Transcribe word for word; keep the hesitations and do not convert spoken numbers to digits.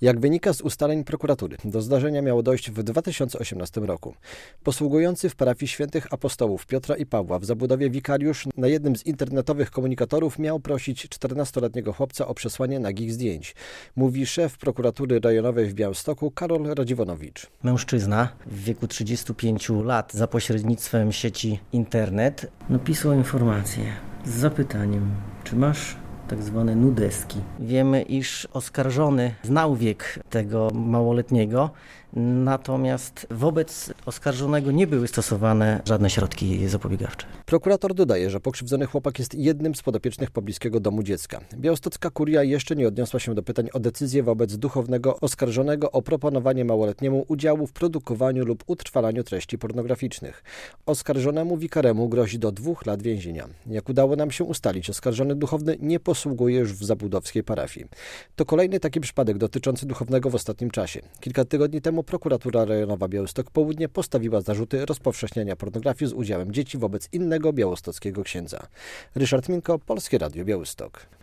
Jak wynika z ustaleń prokuratury, do zdarzenia miało dojść w dwa tysiące osiemnastym roku. Posługujący w parafii świętych apostołów Piotra i Pawła w Zabudowie wikariusz na jednym z internetowych komunikatorów miał prosić czternastoletniego chłopca o przesłanie nagich zdjęć, mówi szef prokuratury rejonowej w Białymstoku Karol Radziwonowicz. Mężczyzna w wieku trzydziestu pięciu lat za pośrednictwem sieci internet napisał informację z zapytaniem, czy masz tak zwane nudeski. Wiemy, iż oskarżony znał wiek tego małoletniego, natomiast wobec oskarżonego nie były stosowane żadne środki zapobiegawcze. Prokurator dodaje, że pokrzywdzony chłopak jest jednym z podopiecznych pobliskiego domu dziecka. Białostocka kuria jeszcze nie odniosła się do pytań o decyzję wobec duchownego oskarżonego o proponowanie małoletniemu udziału w produkowaniu lub utrwalaniu treści pornograficznych. Oskarżonemu wikaremu grozi do dwóch lat więzienia. Jak udało nam się ustalić, oskarżony duchowny nie posługuje już w zabudowskiej parafii. To kolejny taki przypadek dotyczący duchownego w ostatnim czasie. Kilka tygodni temu prokuratura rejonowa Białystok Południe postawiła zarzuty rozpowszechniania pornografii z udziałem dzieci wobec innego białostockiego księdza. Ryszard Minko, Polskie Radio Białystok.